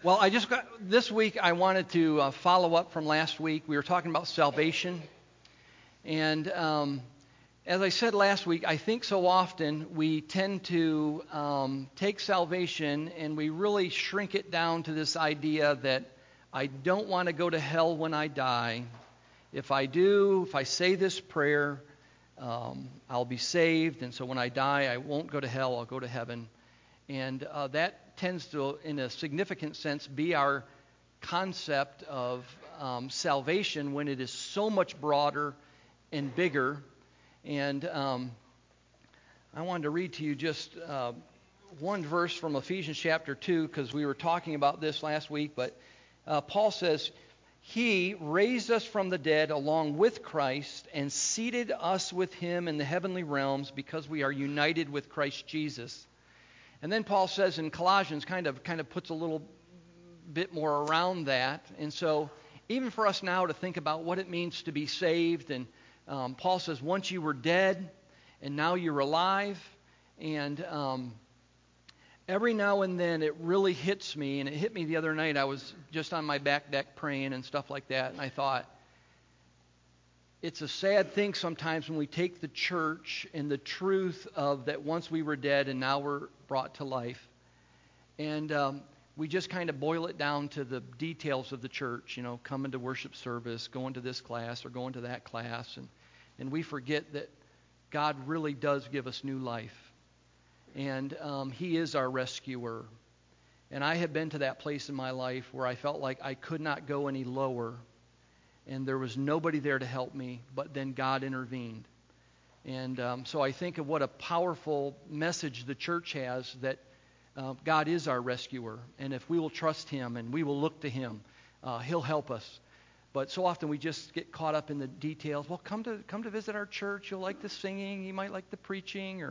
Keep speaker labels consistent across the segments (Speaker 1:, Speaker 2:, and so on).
Speaker 1: Well, this week I wanted to follow up from last week. We were talking about salvation. And as I said last week, I think so often we tend to take salvation and we really shrink it down to this idea that I don't want to go to hell when I die. If I say this prayer, I'll be saved. And so when I die, I won't go to hell, I'll go to heaven. And that tends to, in a significant sense, be our concept of salvation when it is so much broader and bigger. And I wanted to read to you just one verse from Ephesians chapter 2, because we were talking about this last week. But Paul says, He raised us from the dead along with Christ and seated us with Him in the heavenly realms because we are united with Christ Jesus. And then Paul says in Colossians, kind of puts a little bit more around that. And so even for us now to think about what it means to be saved, and Paul says once you were dead and now you're alive. And every now and then it really hits me, and it hit me the other night. I was just on my back deck praying and stuff like that, and I thought, it's a sad thing sometimes when we take the church and the truth of that once we were dead and now we're brought to life, and we just kind of boil it down to the details of the church, coming to worship service, going to this class or going to that class, and we forget that God really does give us new life, and He is our rescuer. And I have been to that place in my life where I felt like I could not go any lower, and there was nobody there to help me, but then God intervened. And so I think of what a powerful message the church has, that God is our rescuer. And if we will trust Him and we will look to Him, He'll help us. But so often we just get caught up in the details. Well, come to visit our church. You'll like the singing. You might like the preaching.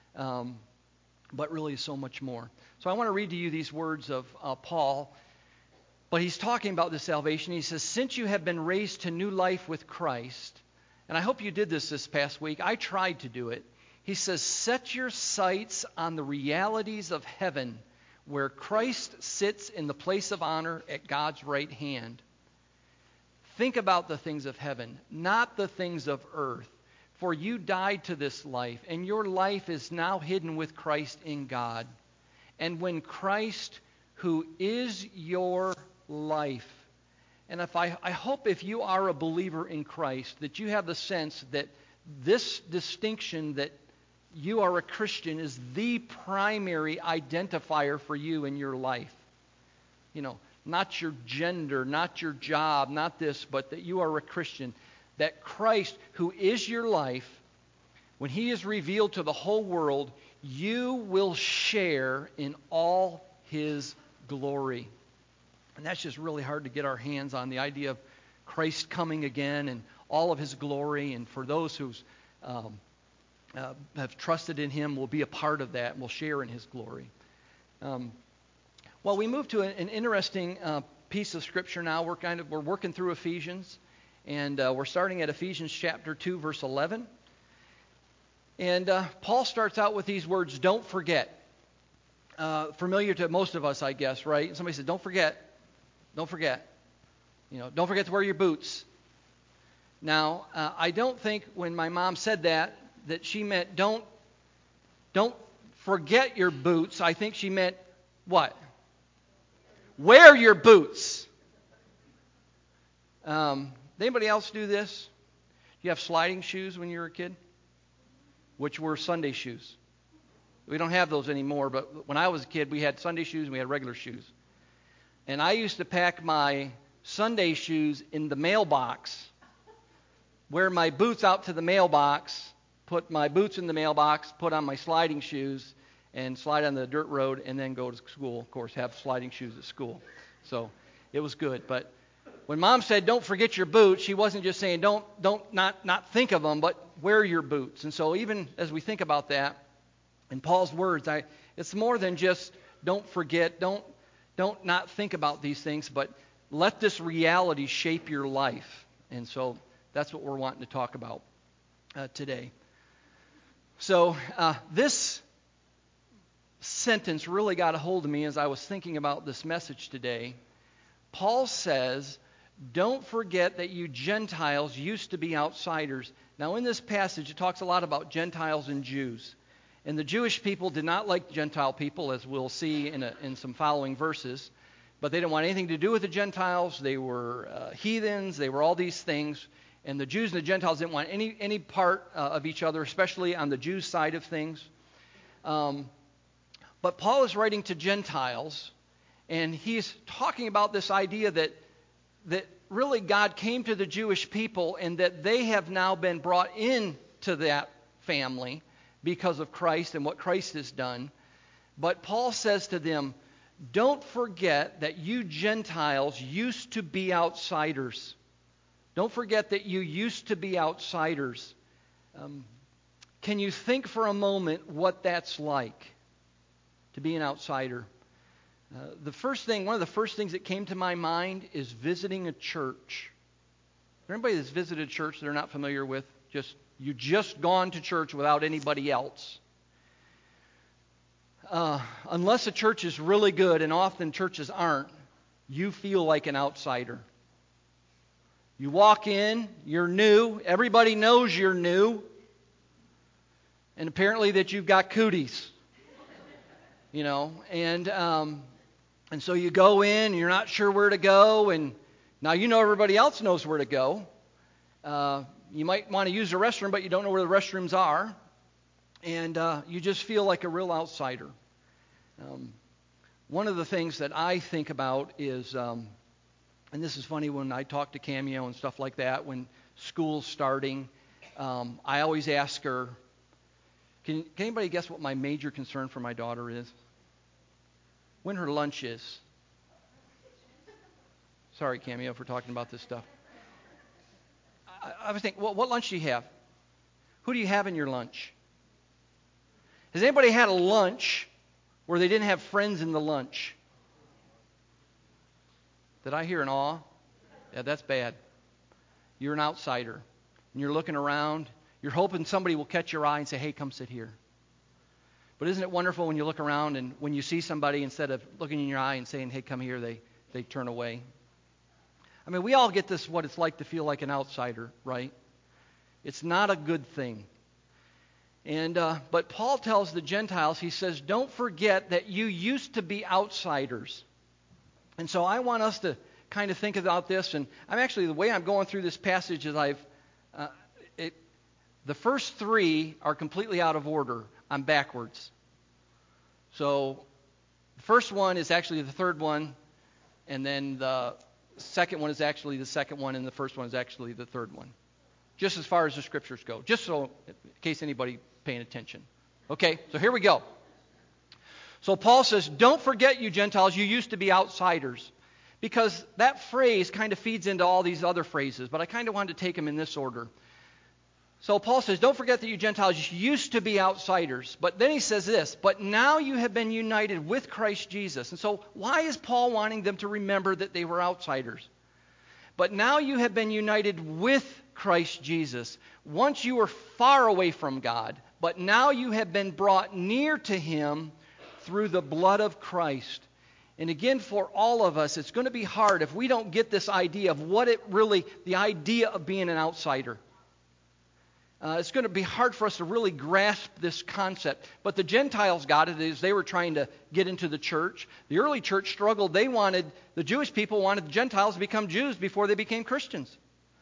Speaker 1: But really so much more. So I want to read to you these words of Paul. But he's talking about the salvation. He says, since you have been raised to new life with Christ, and I hope you did this past week. I tried to do it. He says, set your sights on the realities of heaven, where Christ sits in the place of honor at God's right hand. Think about the things of heaven, not the things of earth. For you died to this life, and your life is now hidden with Christ in God. And when Christ, who is your life. And I hope if you are a believer in Christ, that you have the sense that this distinction that you are a Christian is the primary identifier for you in your life. Not your gender, not your job, not this, but that you are a Christian. That Christ, who is your life, when He is revealed to the whole world, you will share in all His glory. And that's just really hard to get our hands on, the idea of Christ coming again and all of His glory. And for those who have trusted in Him, will be a part of that and will share in His glory. Well, we move to an interesting piece of Scripture now. We're working through Ephesians, and we're starting at Ephesians chapter 2, verse 11. And Paul starts out with these words, don't forget. Familiar to most of us, I guess, right? Somebody said, don't forget. Don't forget. Don't forget to wear your boots. Now, I don't think when my mom said that she meant don't forget your boots. I think she meant what? Wear your boots. Anybody else do this? You have sliding shoes when you were a kid? Which were Sunday shoes. We don't have those anymore, but when I was a kid, we had Sunday shoes and we had regular shoes. And I used to pack my Sunday shoes in the mailbox, wear my boots out to the mailbox, put my boots in the mailbox, put on my sliding shoes, and slide on the dirt road, and then go to school. Of course, have sliding shoes at school. So it was good. But when Mom said, don't forget your boots, she wasn't just saying don't not think of them, but wear your boots. And so even as we think about that, in Paul's words, it's more than just don't forget, don't not think about these things, but let this reality shape your life. And so that's what we're wanting to talk about today. So this sentence really got a hold of me as I was thinking about this message today. Paul says, don't forget that you Gentiles used to be outsiders. Now in this passage, it talks a lot about Gentiles and Jews. And the Jewish people did not like Gentile people, as we'll see in some following verses. But they didn't want anything to do with the Gentiles. They were heathens. They were all these things. And the Jews and the Gentiles didn't want any part of each other, especially on the Jews' side of things. But Paul is writing to Gentiles, and he's talking about this idea that really God came to the Jewish people and that they have now been brought into that family because of Christ and what Christ has done. But Paul says to them, don't forget that you Gentiles used to be outsiders. Don't forget that you used to be outsiders. Can you think for a moment what that's like, to be an outsider? One of the first things that came to my mind is visiting a church. Is there anybody that's visited a church they're not familiar with? You just gone to church without anybody else. Unless a church is really good, and often churches aren't, you feel like an outsider. You walk in, you're new, everybody knows you're new, and apparently that you've got cooties, and so you go in, you're not sure where to go, and now you know everybody else knows where to go. You might want to use the restroom, but you don't know where the restrooms are, and you just feel like a real outsider. One of the things that I think about is, and this is funny when I talk to Cameo and stuff like that, when school's starting, I always ask her, can anybody guess what my major concern for my daughter is? When her lunch is. Sorry, Cameo, for talking about this stuff. I was thinking, well, what lunch do you have? Who do you have in your lunch? Has anybody had a lunch where they didn't have friends in the lunch? Did I hear an awe? Yeah, that's bad. You're an outsider. And you're looking around. You're hoping somebody will catch your eye and say, hey, come sit here. But isn't it wonderful when you look around and when you see somebody, instead of looking in your eye and saying, hey, come here, they turn away? I mean, we all get this, what it's like to feel like an outsider, right? It's not a good thing. But Paul tells the Gentiles, he says, don't forget that you used to be outsiders. And so I want us to kind of think about this. And the way I'm going through this passage is the first three are completely out of order. I'm backwards. So the first one is actually the third one, and then the second one is actually the second one, and the first one is actually the third one. Just as far as the scriptures go. Just so, in case anybody paying attention. Okay, so here we go. So Paul says, don't forget, you Gentiles, you used to be outsiders. Because that phrase kind of feeds into all these other phrases, but I kind of wanted to take them in this order. So Paul says, don't forget that you Gentiles used to be outsiders. But then he says this, but now you have been united with Christ Jesus. And so why is Paul wanting them to remember that they were outsiders? But now you have been united with Christ Jesus. Once you were far away from God, but now you have been brought near to him through the blood of Christ. And again, for all of us, it's going to be hard if we don't get this idea of the idea of being an outsider. It's going to be hard for us to really grasp this concept. But the Gentiles got it as they were trying to get into the church. The early church struggled. The Jewish people wanted the Gentiles to become Jews before they became Christians.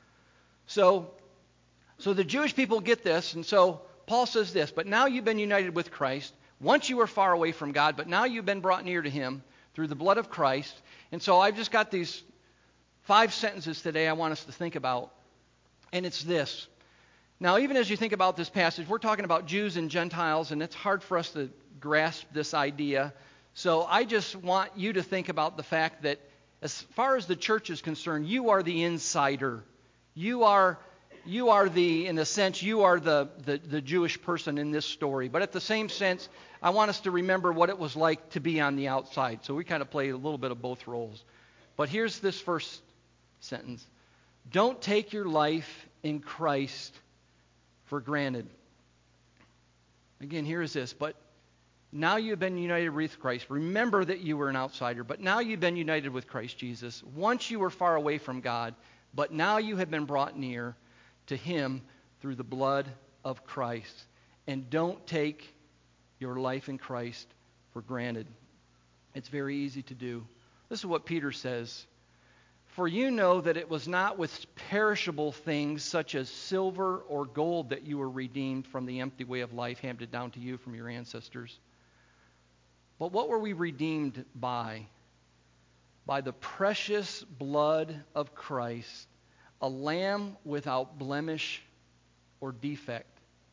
Speaker 1: So the Jewish people get this, and so Paul says this, but now you've been united with Christ. Once you were far away from God, but now you've been brought near to him through the blood of Christ. And so I've just got these 5 sentences today I want us to think about. And it's this. Now, even as you think about this passage, we're talking about Jews and Gentiles, and it's hard for us to grasp this idea. So I just want you to think about the fact that as far as the church is concerned, you are the insider. You are in a sense, you are the Jewish person in this story. But at the same sense, I want us to remember what it was like to be on the outside. So we kind of play a little bit of both roles. But here's this first sentence. Don't take your life in Christ for granted. Again, here is this. But Now you've been united with Christ. Remember that you were an outsider, but now you've been united with Christ Jesus. Once you were far away from God, but now you have been brought near to Him through the blood of Christ. And don't take your life in Christ for granted. It's very easy to do. This is what Peter says. For you know that it was not with perishable things such as silver or gold that you were redeemed from the empty way of life handed down to you from your ancestors. But what were we redeemed by? By the precious blood of Christ, a lamb without blemish or defect.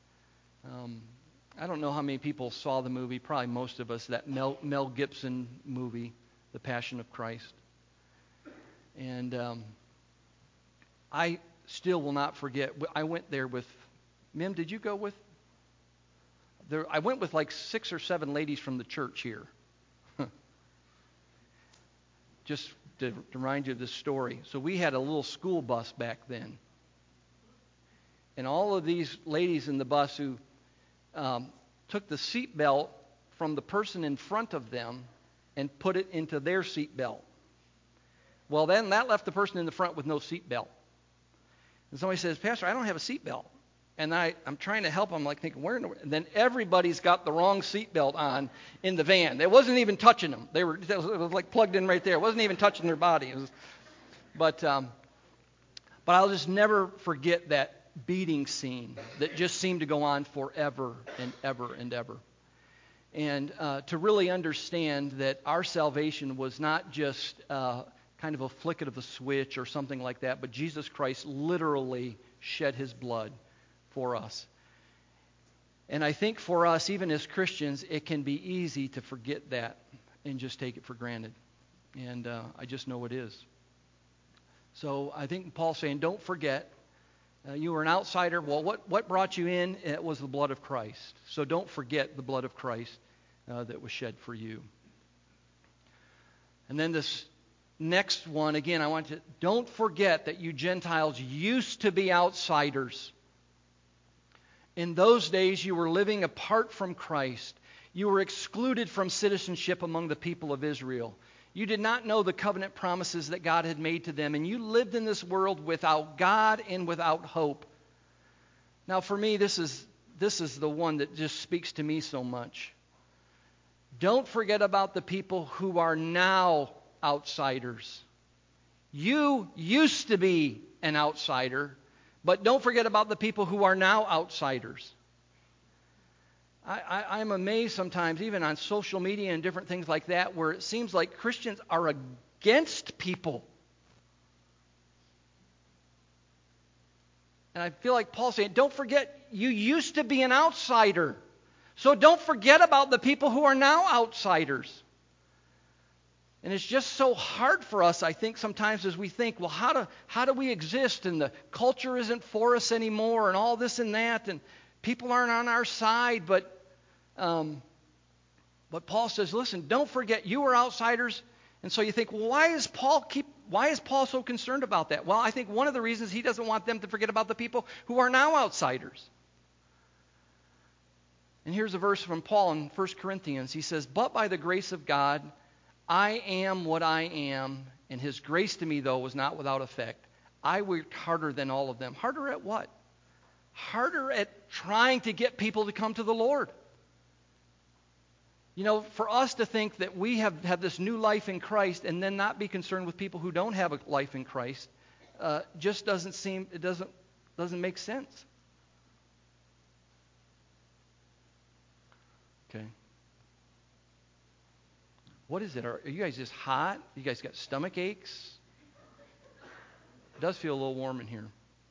Speaker 1: I don't know how many people saw the movie, probably most of us, that Mel Gibson movie, The Passion of Christ. And I still will not forget. I went there with, Mim, did you go with? I went with like 6 or 7 ladies from the church here. Just to remind you of this story. So we had a little school bus back then. And all of these ladies in the bus who took the seat belt from the person in front of them and put it into their seat belt. Well, then that left the person in the front with no seat belt. And somebody says, Pastor, I don't have a seat belt. And I'm trying to help them, like thinking, where in the world? And then everybody's got the wrong seat belt on in the van. It wasn't even touching them. It was like plugged in right there. It wasn't even touching their body. But I'll just never forget that beating scene that just seemed to go on forever and ever and ever. And to really understand that our salvation was not just kind of a flick of a switch or something like that, but Jesus Christ literally shed His blood for us. And I think for us, even as Christians, it can be easy to forget that and just take it for granted. And I just know it is. So I think Paul's saying, don't forget, you were an outsider. Well, what brought you in? It was the blood of Christ. So don't forget the blood of Christ that was shed for you. And then this next one, again, I want to, don't forget that you Gentiles used to be outsiders. In those days, you were living apart from Christ. You were excluded from citizenship among the people of Israel. You did not know the covenant promises that God had made to them, and you lived in this world without God and without hope. Now, for me, this is the one that just speaks to me so much. Don't forget about the people who are now outsiders. You used to be an outsider, but don't forget about the people who are now outsiders. I'm amazed sometimes, even on social media and different things like that, where it seems like Christians are against people. And I feel like Paul's saying, don't forget, you used to be an outsider. So don't forget about the people who are now outsiders. And it's just so hard for us, I think, sometimes as we think, well, how do we exist? And the culture isn't for us anymore and all this and that. And people aren't on our side. But Paul says, listen, don't forget, you were outsiders. And so you think, well, why is Paul so concerned about that? Well, I think one of the reasons he doesn't want them to forget about the people who are now outsiders. And here's a verse from Paul in 1 Corinthians. He says, but by the grace of God, I am what I am, and His grace to me, though, was not without effect. I worked harder than all of them. Harder at what? Harder at trying to get people to come to the Lord. You know, for us to think that we have this new life in Christ and then not be concerned with people who don't have a life in Christ just doesn't make sense. Okay. What is it? Are you guys just hot? You guys got stomach aches? It does feel a little warm in here.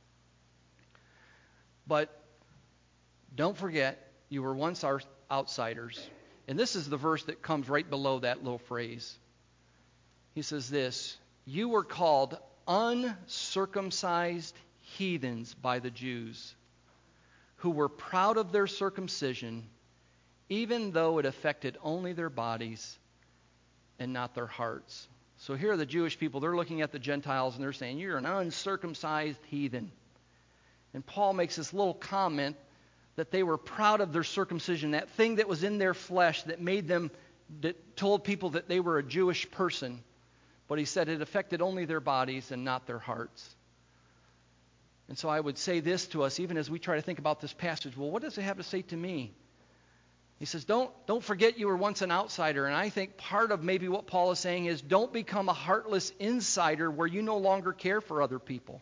Speaker 1: But don't forget, you were once our outsiders. And this is the verse that comes right below that little phrase. He says this, you were called uncircumcised heathens by the Jews, who were proud of their circumcision, even though it affected only their bodies and not their hearts. So here are the Jewish people. They're looking at the Gentiles and they're saying, you're an uncircumcised heathen. And Paul makes this little comment that they were proud of their circumcision, that thing that was in their flesh that made them, that told people that they were a Jewish person. But he said it affected only their bodies and not their hearts. And so I would say this to us, even as we try to think about this passage. Well, what does it have to say to me? He says, don't forget you were once an outsider. And I think part of maybe what Paul is saying is don't become a heartless insider where you no longer care for other people.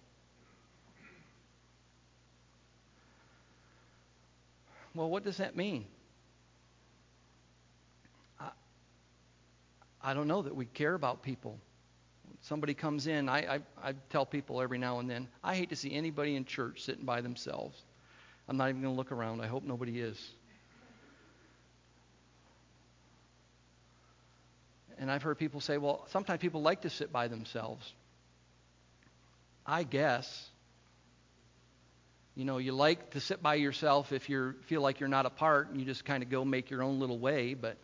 Speaker 1: Well, what does that mean? I don't know that we care about people. Somebody comes in, I tell people every now and then, I hate to see anybody in church sitting by themselves. I'm not even going to look around. I hope nobody is. And I've heard people say, well, sometimes people like to sit by themselves. I guess. You know, you like to sit by yourself if you feel like you're not a part and you just kind of go make your own little way, but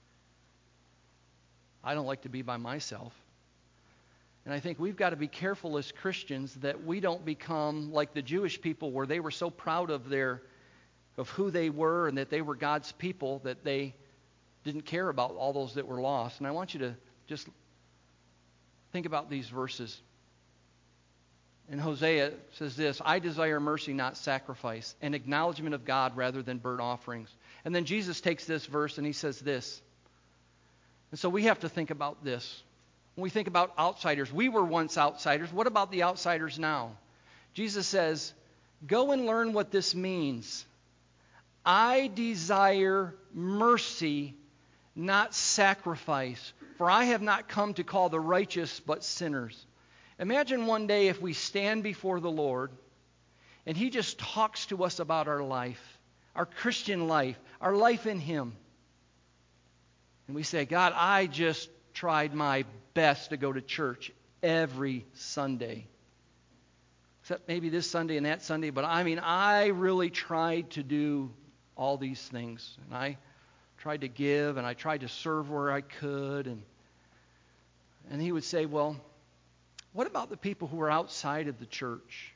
Speaker 1: I don't like to be by myself. And I think we've got to be careful as Christians that we don't become like the Jewish people where they were so proud of who they were and that they were God's people that they didn't care about all those that were lost. And I want you to just think about these verses. In Hosea it says this, I desire mercy, not sacrifice, an acknowledgement of God rather than burnt offerings. And then Jesus takes this verse and he says this. And so we have to think about this. When we think about outsiders, we were once outsiders. What about the outsiders now? Jesus says, go and learn what this means. I desire mercy, not sacrifice, for I have not come to call the righteous but sinners. Imagine one day if we stand before the Lord and he just talks to us about our life, our Christian life, our life in him. And we say, God, I just tried my best to go to church every Sunday. Except maybe this Sunday and that Sunday, but I really tried to do all these things. And I tried to give and I tried to serve where I could. And he would say, well, what about the people who are outside of the church?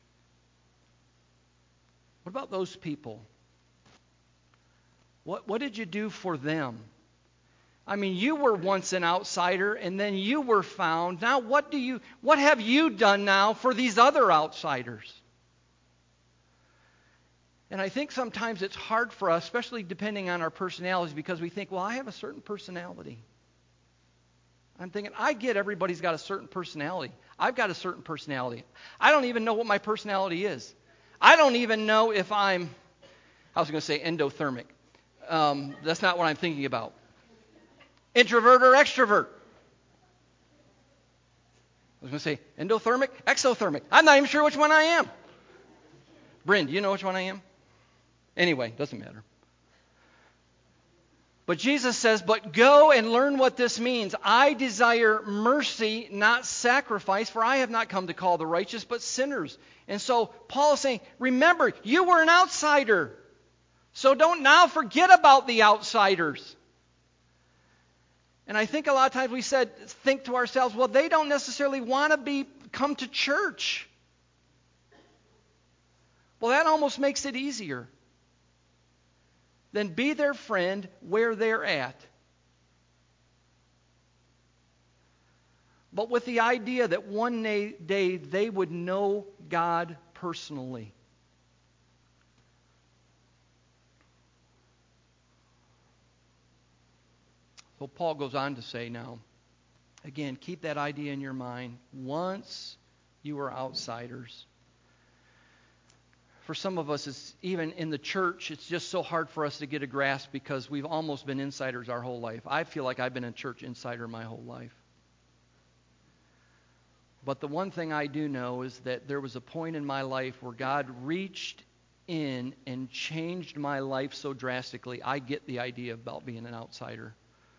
Speaker 1: What about those people? What did you do for them? You were once an outsider and then you were found. Now what have you done now for these other outsiders? And I think sometimes it's hard for us, especially depending on our personalities, because we think, well, I have a certain personality. I'm thinking, I get everybody's got a certain personality. I've got a certain personality. I don't even know what my personality is. I don't even know if I was going to say endothermic. That's not what I'm thinking about. Introvert or extrovert? I was going to say endothermic, exothermic. I'm not even sure which one I am. Bryn, do you know which one I am? Anyway, doesn't matter. But Jesus says, but go and learn what this means. I desire mercy, not sacrifice, for I have not come to call the righteous, but sinners. And so Paul is saying, remember, you were an outsider. So don't now forget about the outsiders. And I think a lot of times we think to ourselves, well, they don't necessarily want to come to church. Well, that almost makes it easier. Then be their friend where they're at. But with the idea that one day they would know God personally. So Paul goes on to say now, again, keep that idea in your mind. Once you were outsiders. For some of us, it's even in the church, it's just so hard for us to get a grasp because we've almost been insiders our whole life. I feel like I've been a church insider my whole life. But the one thing I do know is that there was a point in my life where God reached in and changed my life so drastically. I get the idea about being an outsider.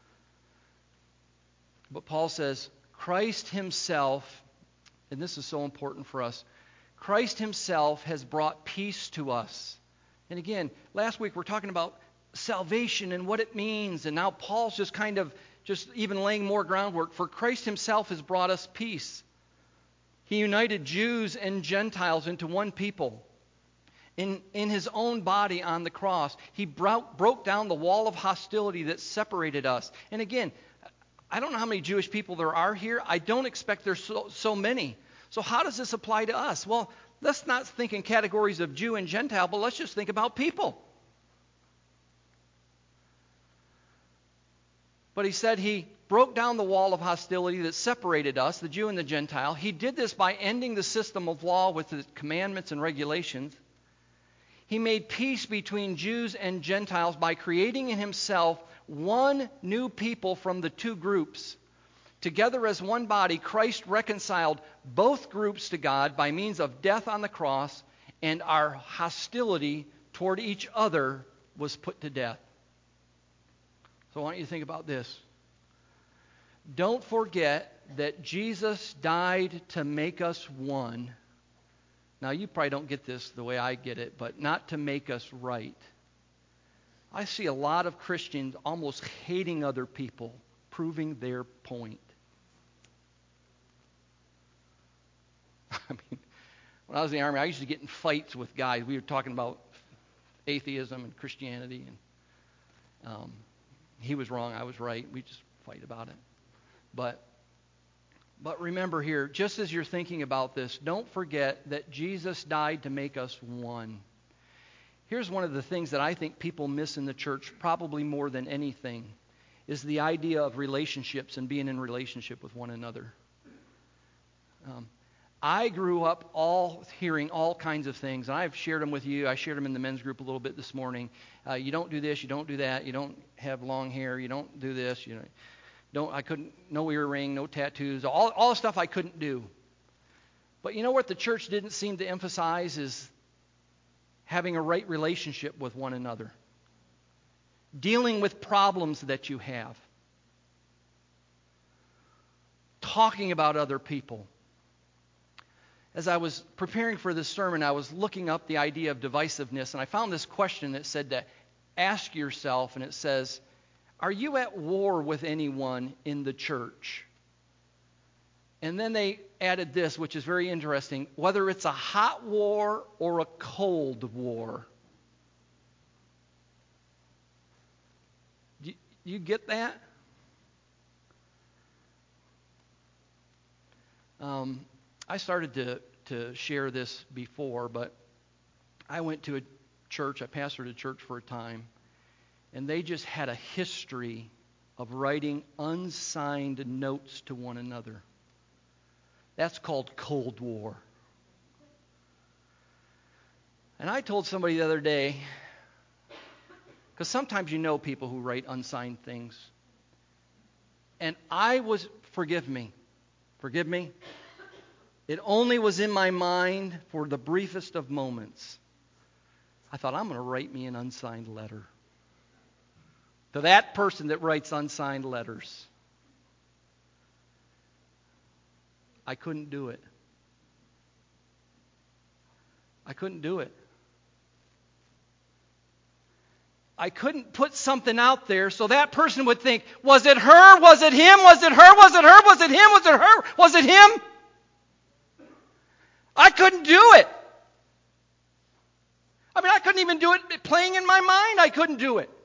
Speaker 1: But Paul says, Christ himself, and this is so important for us, Christ himself has brought peace to us. And again, last week we're talking about salvation and what it means. And now Paul's just even laying more groundwork. For Christ himself has brought us peace. He united Jews and Gentiles into one people in his own body on the cross. He broke down the wall of hostility that separated us. And again, I don't know how many Jewish people there are here. I don't expect there's so many. So how does this apply to us? Well, let's not think in categories of Jew and Gentile, but let's just think about people. But he said he broke down the wall of hostility that separated us, the Jew and the Gentile. He did this by ending the system of law with the commandments and regulations. He made peace between Jews and Gentiles by creating in himself one new people from the two groups. Together as one body, Christ reconciled both groups to God by means of death on the cross, and our hostility toward each other was put to death. So I want you to think about this. Don't forget that Jesus died to make us one. Now, you probably don't get this the way I get it, but not to make us right. I see a lot of Christians almost hating other people, proving their point. I mean, when I was in the Army, I used to get in fights with guys. We were talking about atheism and Christianity, and he was wrong, I was right. We just fight about it. But remember here, just as you're thinking about this, don't forget that Jesus died to make us one. Here's one of the things that I think people miss in the church, probably more than anything, is the idea of relationships and being in relationship with one another. I grew up hearing all kinds of things, and I've shared them with you. I shared them in the men's group a little bit this morning. You don't do this, you don't do that, you don't have long hair, you don't do this, I couldn't, no earring, no tattoos, all the stuff I couldn't do. But you know what the church didn't seem to emphasize is having a right relationship with one another. Dealing with problems that you have. Talking about other people. As I was preparing for this sermon, I was looking up the idea of divisiveness, and I found this question that said to ask yourself, and it says, are you at war with anyone in the church? And then they added this, which is very interesting, whether it's a hot war or a cold war. Do you get that? I started to share this before, but I went to a church, I pastored a church for a time, and they just had a history of writing unsigned notes to one another. That's called Cold War. And I told somebody the other day, because sometimes you know people who write unsigned things, and forgive me, it only was in my mind for the briefest of moments. I thought, I'm going to write me an unsigned letter to that person that writes unsigned letters. I couldn't do it. I couldn't do it. I couldn't put something out there so that person would think, was it her? Was it him? Was it her? Was it her? Was it him? Was it her? Was it him? I couldn't do it. I mean, I couldn't even do it playing in my mind. I couldn't do it.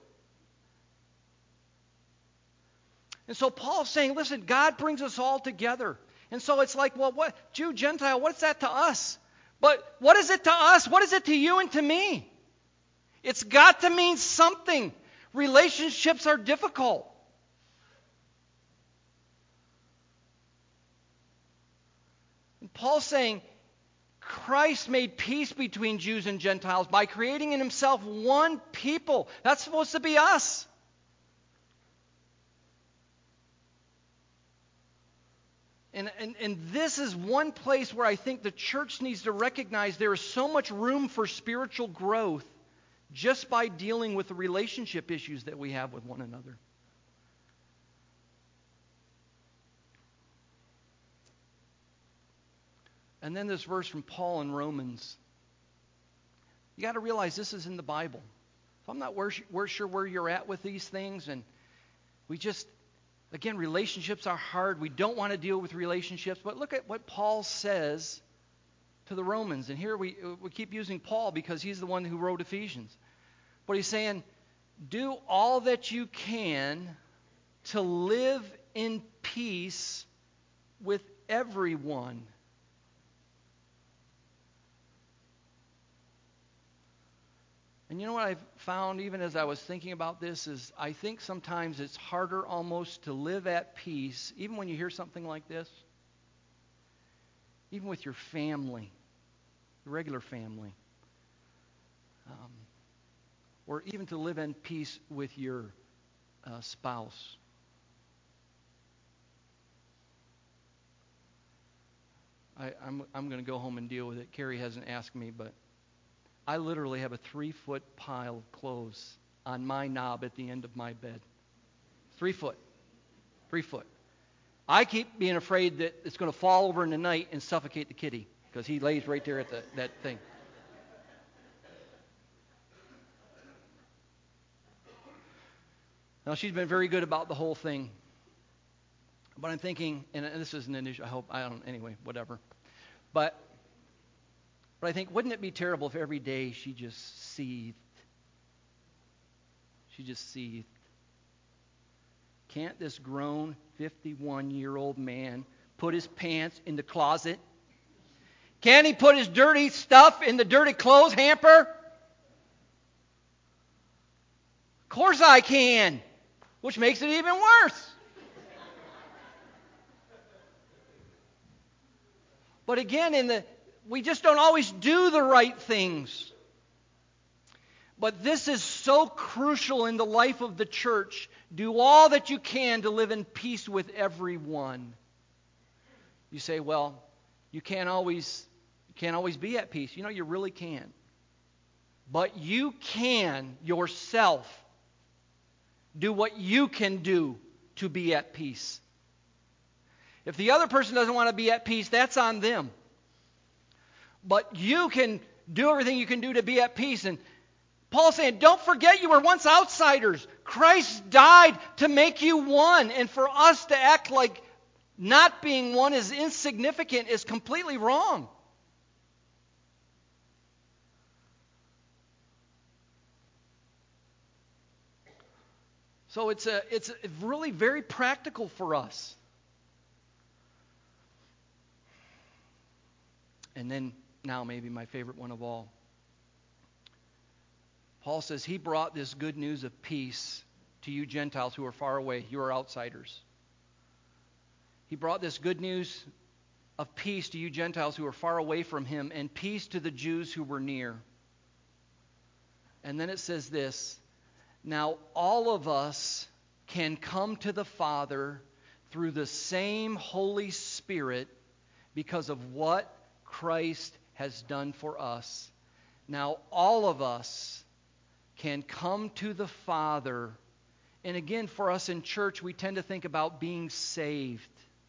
Speaker 1: And so Paul's saying, listen, God brings us all together. And so it's like, well, what, Jew, Gentile, what's that to us? But what is it to us? What is it to you and to me? It's got to mean something. Relationships are difficult. And Paul's saying, Christ made peace between Jews and Gentiles by creating in himself one people. That's supposed to be us. And this is one place where I think the church needs to recognize there is so much room for spiritual growth just by dealing with the relationship issues that we have with one another. And then this verse from Paul in Romans. You got to realize this is in the Bible. So I'm not sure where you're at with these things. And we just, again, relationships are hard. We don't want to deal with relationships. But look at what Paul says to the Romans. And here we keep using Paul because he's the one who wrote Ephesians. But he's saying, do all that you can to live in peace with everyone. And you know what I've found, even as I was thinking about this, is I think sometimes it's harder almost to live at peace, even when you hear something like this, even with your family, your regular family, or even to live in peace with your spouse. I'm going to go home and deal with it. Carrie hasn't asked me, but I literally have a 3-foot pile of clothes on my knob at the end of my bed. 3 foot. 3 foot. I keep being afraid that it's going to fall over in the night and suffocate the kitty because he lays right there at that thing. Now, she's been very good about the whole thing. But I'm thinking, and this isn't an issue, anyway, whatever. But I think, wouldn't it be terrible if every day she just seethed? She just seethed. Can't this grown 51-year-old man put his pants in the closet? Can't he put his dirty stuff in the dirty clothes hamper? Of course I can, which makes it even worse. But again, we just don't always do the right things. But this is so crucial in the life of the church. Do all that you can to live in peace with everyone. You say, well, you can't always be at peace. You know, you really can. But you can yourself do what you can do to be at peace. If the other person doesn't want to be at peace, that's on them. But you can do everything you can do to be at peace. And Paul's saying, don't forget you were once outsiders. Christ died to make you one. And for us to act like not being one is insignificant is completely wrong. So it's really very practical for us. And then now maybe my favorite one of all. Paul says he brought this good news of peace to you Gentiles who are far away. You are outsiders. He brought this good news of peace to you Gentiles who are far away from him, and peace to the Jews who were near. And then it says this, now all of us can come to the Father through the same Holy Spirit because of what Christ has done for us. Now all of us can come to the Father. And again, for us in church, we tend to think about being saved.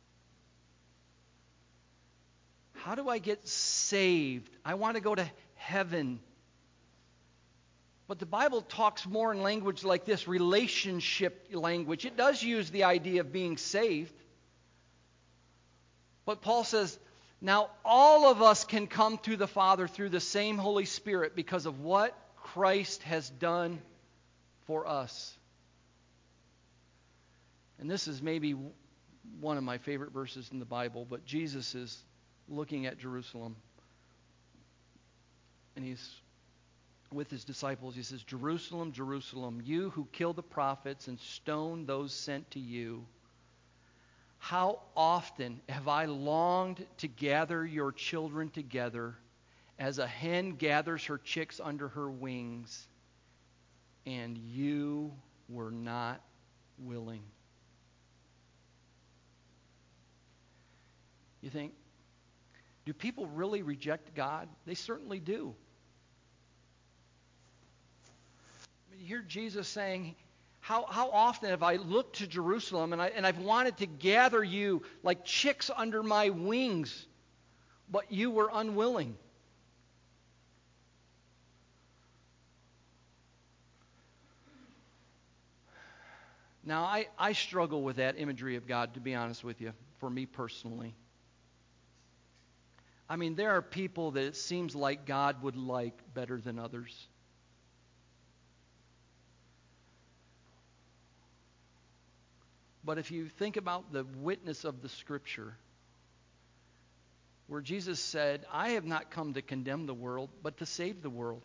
Speaker 1: How do I get saved? I want to go to heaven. But the Bible talks more in language like this, relationship language. It does use the idea of being saved. But Paul says, now all of us can come to the Father through the same Holy Spirit because of what Christ has done for us. And this is maybe one of my favorite verses in the Bible, but Jesus is looking at Jerusalem. And he's with his disciples. He says, Jerusalem, Jerusalem, you who kill the prophets and stone those sent to you. How often have I longed to gather your children together as a hen gathers her chicks under her wings, and you were not willing. You think, do people really reject God? They certainly do. You hear Jesus saying, how often have I looked to Jerusalem and I've wanted to gather you like chicks under my wings, but you were unwilling. Now, I struggle with that imagery of God, to be honest with you, for me personally. I mean, there are people that it seems like God would like better than others. But if you think about the witness of the Scripture, where Jesus said, I have not come to condemn the world, but to save the world.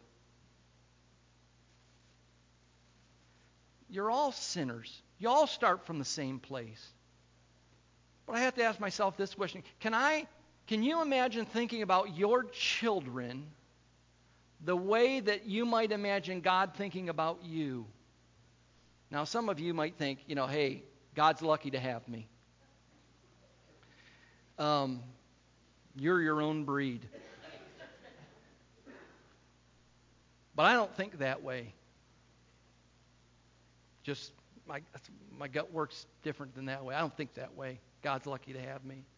Speaker 1: You're all sinners. You all start from the same place. But I have to ask myself this question. Can you imagine thinking about your children the way that you might imagine God thinking about you? Now, some of you might think, hey, God's lucky to have me. You're your own breed. But I don't think that way. Just my gut works different than that way. I don't think that way. God's lucky to have me.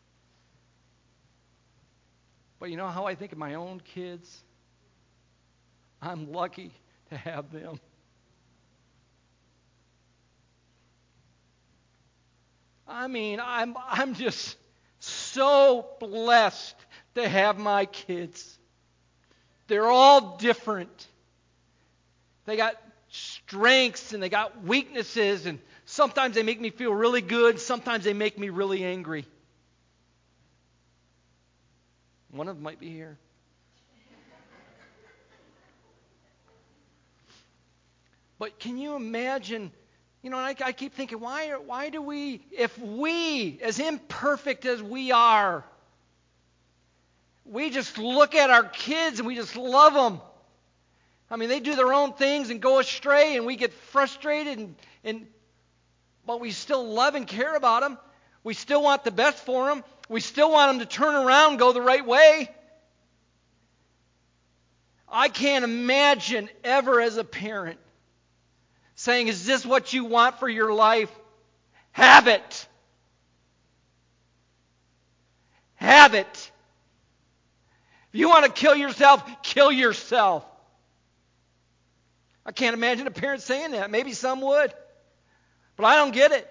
Speaker 1: But you know how I think of my own kids? I'm lucky to have them. I mean, I'm just so blessed to have my kids. They're all different. They got strengths and they got weaknesses, and sometimes they make me feel really good, sometimes they make me really angry. One of them might be here. But can you imagine, I keep thinking, why do we, if we, as imperfect as we are, we just look at our kids and we just love them. I mean, they do their own things and go astray, and we get frustrated, but we still love and care about them. We still want the best for them. We still want them to turn around and go the right way. I can't imagine ever as a parent saying, is this what you want for your life? Have it. Have it. If you want to kill yourself, kill yourself. I can't imagine a parent saying that. Maybe some would. But I don't get it.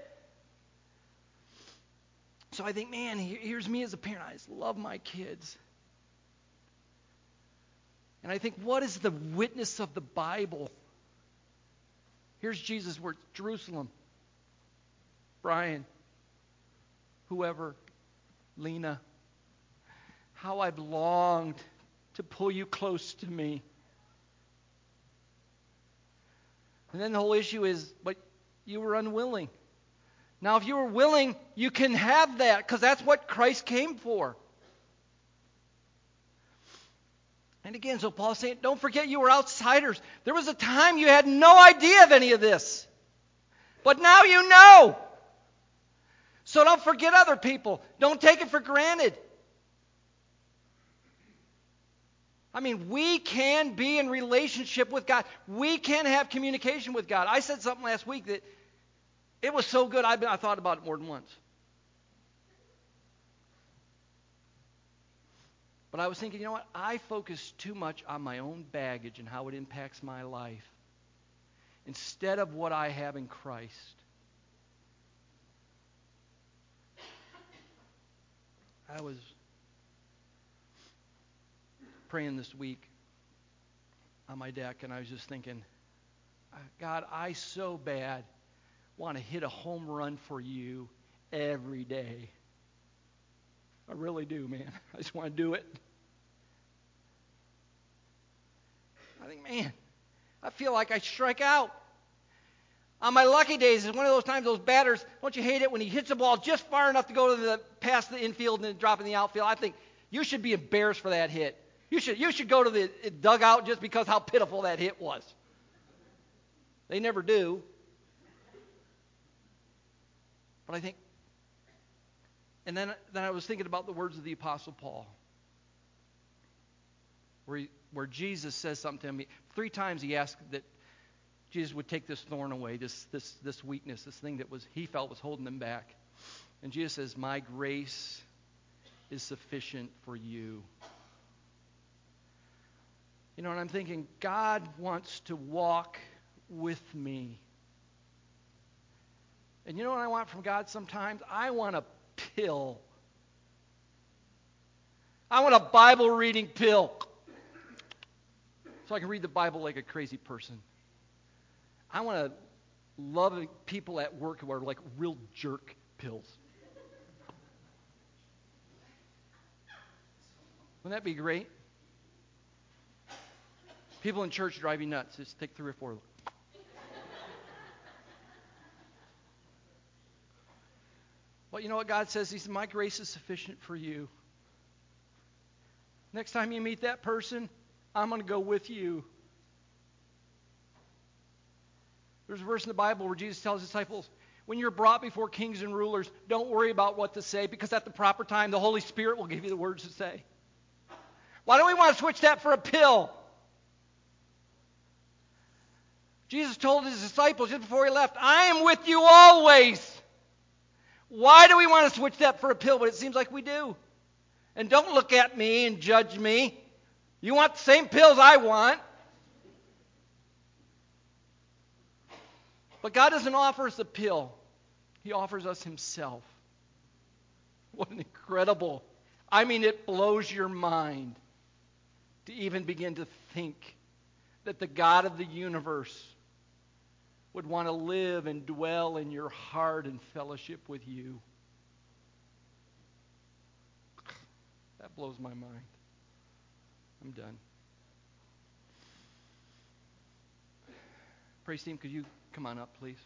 Speaker 1: So I think, man, here's me as a parent. I just love my kids. And I think, what is the witness of the Bible? Here's Jesus' words. Jerusalem. Brian. Whoever. Lena. How I've longed to pull you close to me. And then the whole issue is, but you were unwilling. Now, if you were willing, you can have that, because that's what Christ came for. And again, so Paul's saying, don't forget you were outsiders. There was a time you had no idea of any of this. But now you know. So don't forget other people. Don't take it for granted. I mean, we can be in relationship with God. We can have communication with God. I said something last week that it was so good, I thought about it more than once. But I was thinking, you know what? I focus too much on my own baggage and how it impacts my life instead of what I have in Christ. I was praying this week on my deck, and I was just thinking, God, I so bad want to hit a home run for you every day. I really do, man. I just want to do it. I think, man, I feel like I strike out. On my lucky days, it's one of those times those batters, don't you hate it when he hits the ball just far enough to go to past the infield and then drop in the outfield? I think you should be embarrassed for that hit. You should go to the dugout just because how pitiful that hit was. They never do. But I think, and then I was thinking about the words of the Apostle Paul, where Jesus says something to him. 3 times he asked that Jesus would take this thorn away, this weakness, this thing that he felt was holding him back. And Jesus says, my grace is sufficient for you. And I'm thinking, God wants to walk with me. And you know what I want from God sometimes? I want a pill. I want a Bible reading pill so I can read the Bible like a crazy person. I want to love people at work who are like real jerk pills. Wouldn't that be great? People in church drive you nuts. Just take 3 or 4 of them. But you know what God says? He said, my grace is sufficient for you. Next time you meet that person, I'm going to go with you. There's a verse in the Bible where Jesus tells his disciples, when you're brought before kings and rulers, don't worry about what to say, because at the proper time, the Holy Spirit will give you the words to say. Why don't we want to switch that for a pill? Jesus told his disciples just before he left, I am with you always. Why do we want to switch that for a pill? But it seems like we do. And don't look at me and judge me. You want the same pills I want. But God doesn't offer us a pill. He offers us himself. What an incredible, it blows your mind to even begin to think that the God of the universe would want to live and dwell in your heart and fellowship with you. That blows my mind. I'm done. Praise team, could you come on up, please?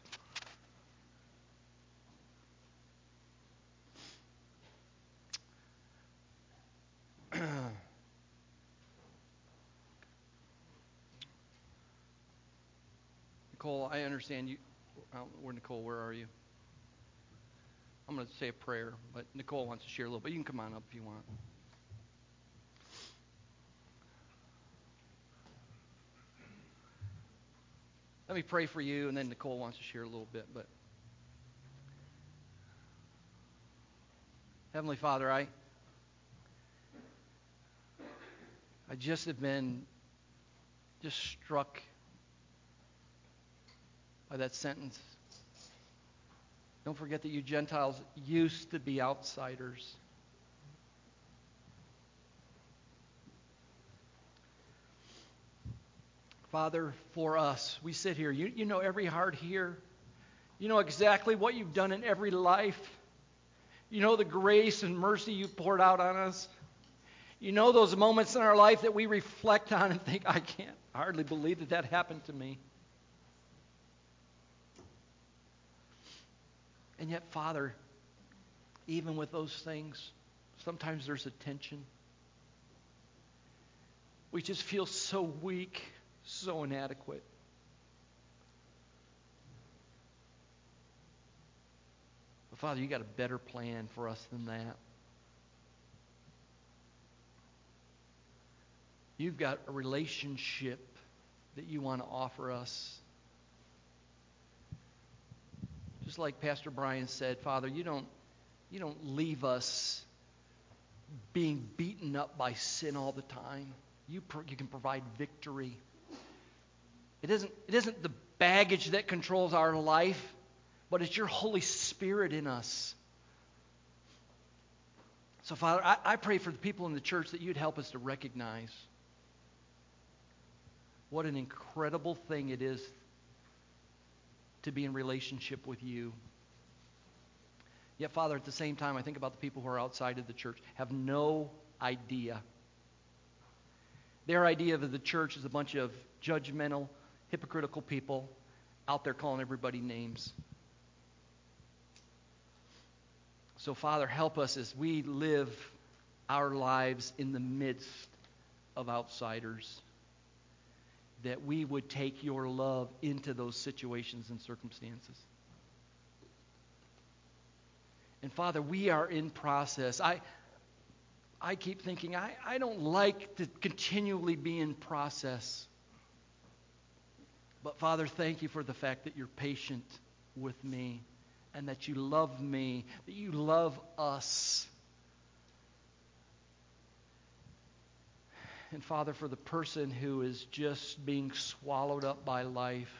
Speaker 1: Nicole, I understand you. Nicole, where are you? I'm going to say a prayer, but Nicole wants to share a little bit. You can come on up if you want. Let me pray for you, and then Nicole wants to share a little bit. But Heavenly Father, I just have been struck by that sentence. Don't forget that you Gentiles used to be outsiders. Father, for us, we sit here. You know every heart here. You know exactly what you've done in every life. You know the grace and mercy you poured out on us. You know those moments in our life that we reflect on and think, I can't hardly believe that happened to me. And yet, Father, even with those things, sometimes there's a tension. We just feel so weak, so inadequate. But Father, you got a better plan for us than that. You've got a relationship that you want to offer us. Just like Pastor Brian said, Father, you don't leave us being beaten up by sin all the time. You can provide victory. It isn't the baggage that controls our life, but it's your Holy Spirit in us. So, Father, I pray for the people in the church that you'd help us to recognize what an incredible thing it is to be in relationship with you. Yet, Father, at the same time, I think about the people who are outside of the church, have no idea. Their idea of the church is a bunch of judgmental, hypocritical people out there calling everybody names. So, Father, help us as we live our lives in the midst of outsiders, that we would take your love into those situations and circumstances. And Father, we are in process. I keep thinking, I don't like to continually be in process. But Father, thank you for the fact that you're patient with me and that you love me, that you love us. And Father, for the person who is just being swallowed up by life,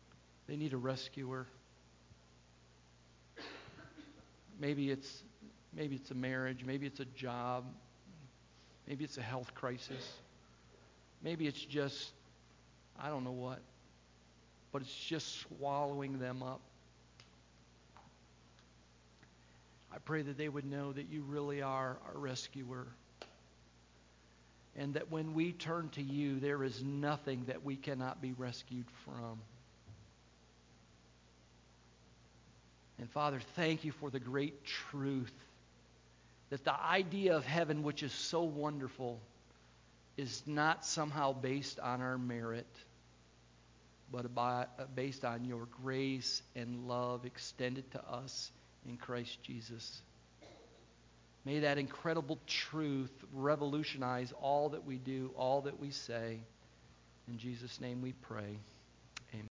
Speaker 1: they need a rescuer. Maybe it's Maybe it's a marriage. Maybe it's a job. Maybe it's a health crisis. Maybe it's just, I don't know what. But it's just swallowing them up. I pray that they would know that you really are our rescuer. And that when we turn to you, there is nothing that we cannot be rescued from. And Father, thank you for the great truth that the idea of heaven, which is so wonderful, is not somehow based on our merit, but based on your grace and love extended to us in Christ Jesus. May that incredible truth revolutionize all that we do, all that we say. In Jesus' name we pray.